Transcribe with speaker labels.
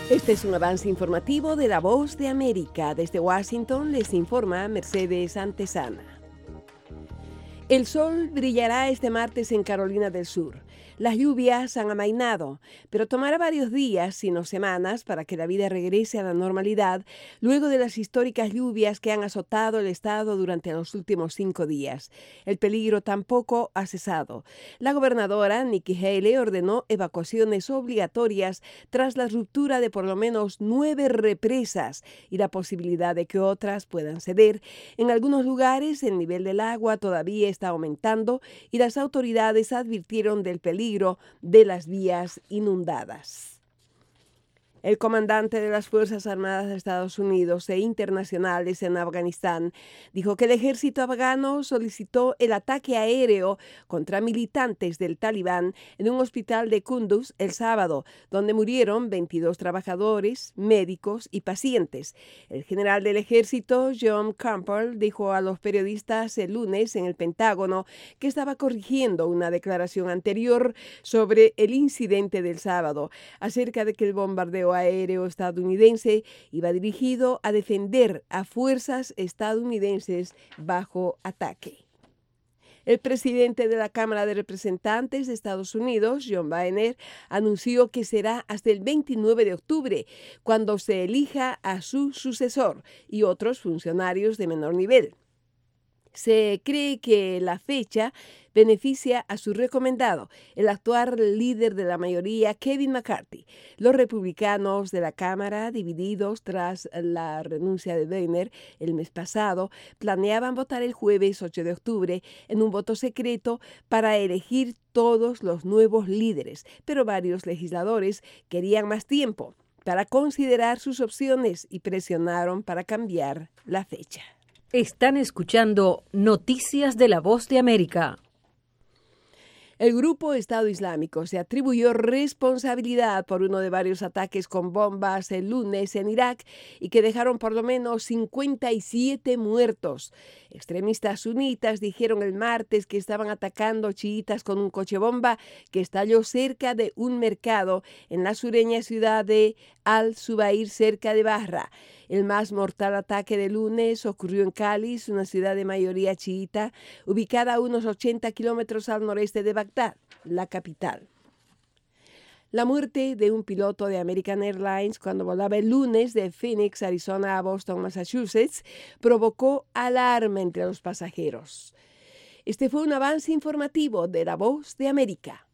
Speaker 1: Este es un avance informativo de La Voz de América. Desde Washington les informa Mercedes Antesana. El sol brillará este martes en Carolina del Sur. Las lluvias han amainado, pero tomará varios días, si no semanas, para que la vida regrese a la normalidad luego de las históricas lluvias que han azotado el estado durante los últimos 5 días. El peligro tampoco ha cesado. La gobernadora Nikki Haley ordenó evacuaciones obligatorias tras la ruptura de por lo menos 9 represas y la posibilidad de que otras puedan ceder. En algunos lugares el nivel del agua todavía está aumentando y las autoridades advirtieron del peligro de las vías inundadas. El comandante de las Fuerzas Armadas de Estados Unidos e internacionales en Afganistán dijo que el ejército afgano solicitó el ataque aéreo contra militantes del Talibán en un hospital de Kunduz el sábado, donde murieron 22 trabajadores, médicos y pacientes. El general del ejército, John Campbell, dijo a los periodistas el lunes en el Pentágono que estaba corrigiendo una declaración anterior sobre el incidente del sábado acerca de que el bombardeo aéreo estadounidense iba dirigido a defender a fuerzas estadounidenses bajo ataque. El presidente de la Cámara de Representantes de Estados Unidos, John Boehner, anunció que será hasta el 29 de octubre cuando se elija a su sucesor y otros funcionarios de menor nivel. Se cree que la fecha beneficia a su recomendado, el actual líder de la mayoría, Kevin McCarthy. Los republicanos de la Cámara, divididos tras la renuncia de Boehner el mes pasado, planeaban votar el jueves 8 de octubre en un voto secreto para elegir todos los nuevos líderes, pero varios legisladores querían más tiempo para considerar sus opciones y presionaron para cambiar la fecha.
Speaker 2: Están escuchando Noticias de La Voz de América.
Speaker 1: El grupo Estado Islámico se atribuyó responsabilidad por uno de varios ataques con bombas el lunes en Irak y que dejaron por lo menos 57 muertos. Extremistas sunitas dijeron el martes que estaban atacando chiitas con un coche bomba que estalló cerca de un mercado en la sureña ciudad de Al-Zubair, cerca de Basra. El más mortal ataque de lunes ocurrió en Cáliz, una ciudad de mayoría chiita, ubicada a unos 80 kilómetros al noreste de Bagdad, la capital. La muerte de un piloto de American Airlines cuando volaba el lunes de Phoenix, Arizona a Boston, Massachusetts, provocó alarma entre los pasajeros. Este fue un avance informativo de La Voz de América.